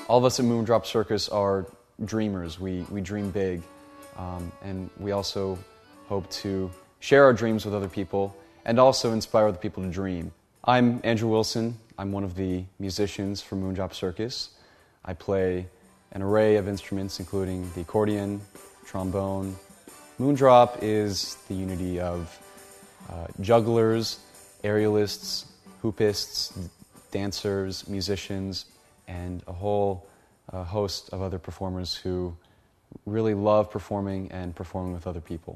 All of us at Moondrop Circus are dreamers. We dream big, and we also hope to share our dreams with other people and also inspire other people to dream. I'm Andrew Wilson. I'm one of the musicians for Moondrop Circus. I play an array of instruments, including the accordion, trombone. Moondrop is the unity of jugglers, aerialists, hoopists, dancers, musicians, and a whole host of other performers who really love performing and performing with other people.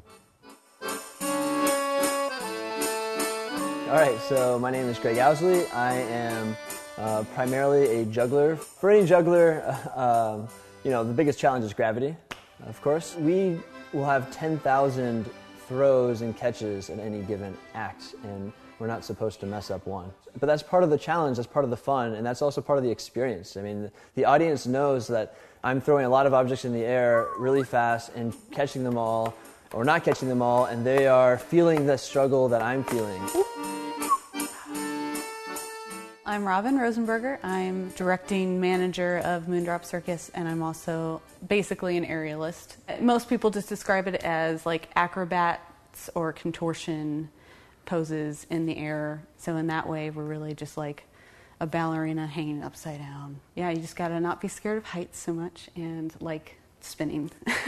All right, so my name is Greg Owsley. I am primarily a juggler. For any juggler, the biggest challenge is gravity, of course. We will have 10,000 throws and catches in any given act, and we're not supposed to mess up one. But that's part of the challenge, that's part of the fun, and that's also part of the experience. I mean, the audience knows that I'm throwing a lot of objects in the air really fast and catching them all, or not catching them all, and they are feeling the struggle that I'm feeling. I'm Robin Rosenberger. I'm directing manager of Moondrop Circus, and I'm also basically an aerialist. Most people just describe it as like acrobats or contortion poses in the air. So in that way, we're really just like a ballerina hanging upside down. Yeah, you just gotta not be scared of heights so much and like spinning.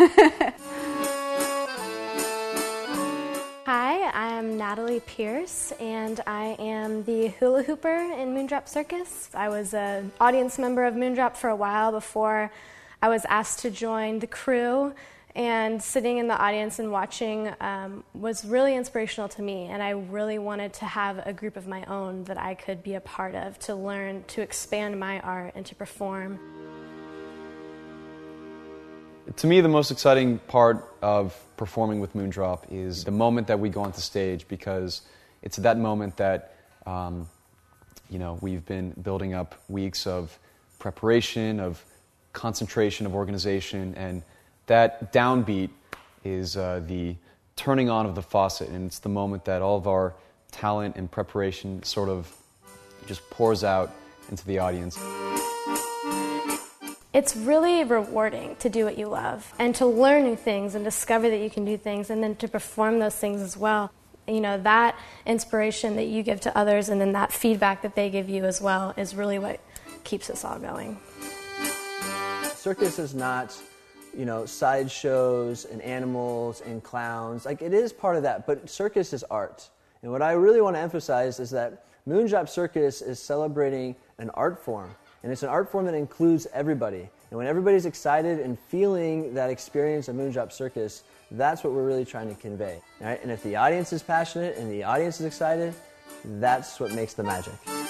Hi, I'm Natalie Pierce, and I am the hula hooper in Moondrop Circus. I was an audience member of Moondrop for a while before I was asked to join the crew, and sitting in the audience and watching was really inspirational to me, and I really wanted to have a group of my own that I could be a part of, to learn, to expand my art, and to perform. To me, the most exciting part of performing with Moondrop is the moment that we go onto stage, because it's that moment that we've been building up weeks of preparation, of concentration, of organization, and that downbeat is the turning on of the faucet, and it's the moment that all of our talent and preparation sort of just pours out into the audience. It's really rewarding to do what you love and to learn new things and discover that you can do things and then to perform those things as well. You know, that inspiration that you give to others and then that feedback that they give you as well is really what keeps us all going. Circus is not, sideshows and animals and clowns. Like, it is part of that, but circus is art. And what I really want to emphasize is that Moondrop Circus is celebrating an art form. And it's an art form that includes everybody. And when everybody's excited and feeling that experience of Moondrop Circus, that's what we're really trying to convey. All right? And if the audience is passionate and the audience is excited, that's what makes the magic.